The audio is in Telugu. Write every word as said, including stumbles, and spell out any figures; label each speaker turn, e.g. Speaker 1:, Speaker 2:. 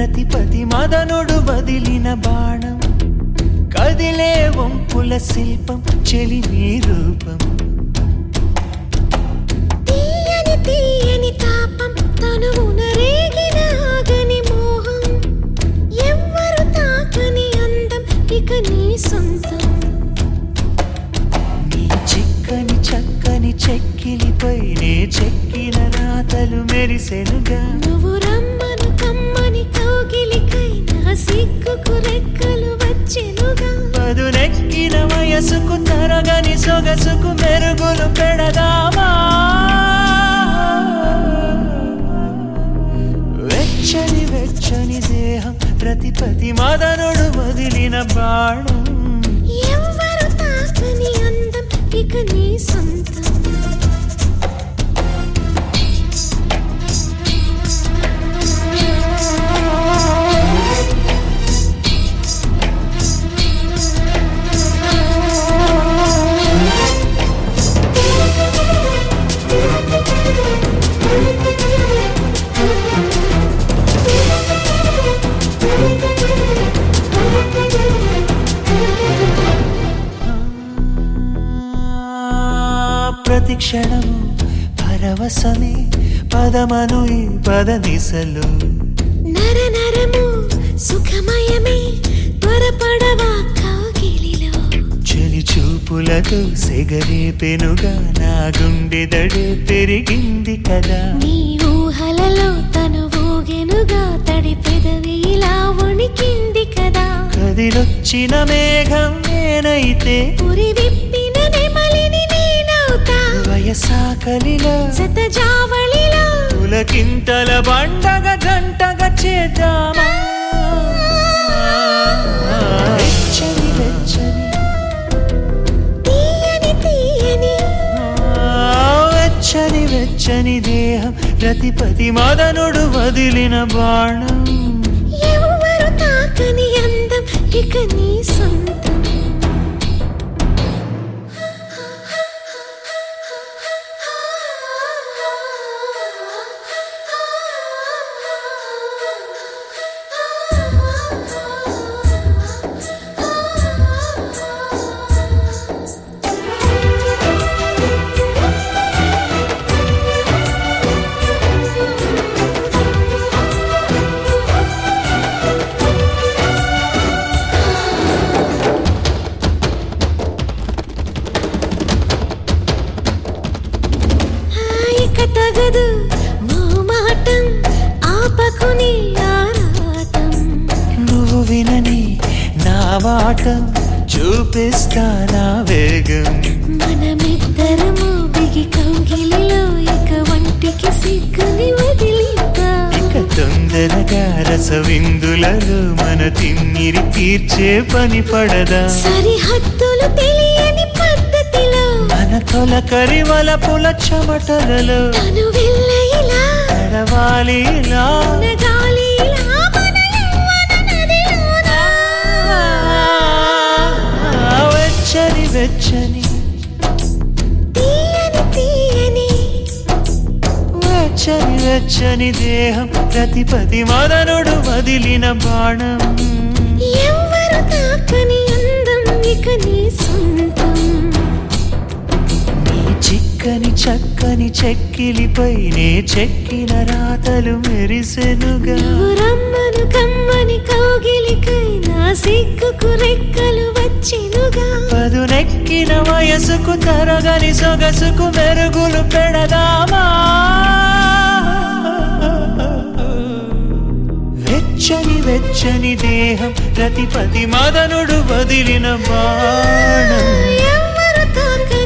Speaker 1: ప్రతిపతి మదనుడు వదిలిన బాణం కదిలే వంపుల శిల్పం చెలిమి రూపం
Speaker 2: తీయని తీయని తాపం తనువున రేగిన ఆగని మోహం ఎవ్వరు తాకని అందం ఇక నీ సొంతం
Speaker 1: నీ చిక్కని చక్కని చెక్కిలిపై నే చెక్కిన రాతలు మెరిసెనుగా
Speaker 2: నువ్వు రమ్మను కమ్మని కౌగిలికై నా సిగ్గుకు రెక్కలు వచ్చెనుగా
Speaker 1: పదునెక్కిన వయసుకు తరగని సొగసుకు మెరుగులు పెడదామా వెచ్చని వెచ్చని దేహం ప్రతిపతి మదనుడు వదిలిన బాణం
Speaker 2: ఎవ్వరు తాకని అందం ఇక నీ సొంతం
Speaker 1: ప్రతి క్షణము పరవశమే పదమను ఈ పద దిశలు
Speaker 2: నర నరము సుఖమయమే త్వరపడవా కౌగిలిలో
Speaker 1: చెలి చూపులతో సెగరేపెనుగా నా గుండెదడే పెరిగింది కదా
Speaker 2: నీ ఊహలలో తను ఊగెనుగా తడి పెదవి ఇలా వణికింది కదా
Speaker 1: కదిలొచ్చిన మేఘం నేనైతే
Speaker 2: ఉరి విప్పిన నెమలిని నేనవుతా
Speaker 1: వయసాకలిలో
Speaker 2: శతజావళిలో
Speaker 1: పులకింతల బండగ జంటగా చేద్దామా వెచ్చని వెచ్చని
Speaker 2: తీయని తీయని
Speaker 1: వెచ్చని వెచ్చని దేహం ప్రతిపతి మదనుడు వదిలిన బాణం
Speaker 2: ఎవ్వరు తాకని అందం ఇక నీ సొంతం తగదు మోమాటం ఆపకుని ఆరాటం
Speaker 1: నువ్వు వినని నా వాటం చూపిస్తా నా వేగం
Speaker 2: మనమిద్దరము బిగి కౌగిలిలో ఇక వంటికి సిగ్గుని వదిలితా
Speaker 1: ఇక తొందరగా రసవిందులలో మన తిమ్మిరి తీర్చే పని పడదా
Speaker 2: సరిహద్దులు తెలియని పద్ధతిలో
Speaker 1: మన తొలకరి వలపుల చెమటలలో
Speaker 2: తను వెళ్ళయిలా
Speaker 1: నడవాలి ఇలా
Speaker 2: నగాలి ఇలా మన యవ్వన నదిలోన
Speaker 1: వెచ్చని వెచ్చని
Speaker 2: తీయని తీయని
Speaker 1: వెచ్చని వెచ్చని దేహం ప్రతిపతి మదనుడు వదిలిన బాణం
Speaker 2: ఎవ్వరు తాకని అందం ఇక నీ సొంతం
Speaker 1: నీ చిక్కని చక్కని చెక్కిలిపై నే చెక్కిన రాతలు మెరిసెనుగా
Speaker 2: నువ్వు రమ్మను కమ్మని కౌగిలికై నా సిగ్గుకు రెక్కలు వచ్చెనుగా
Speaker 1: పదునెక్కిన వయసుకు తరగని సొగసుకు మెరుగులు పెడదామా వెచ్చని వెచ్చని దేహం ప్రతిపతి మదనుడు వదిలిన బాణం
Speaker 2: ఎవ్వరు తాకని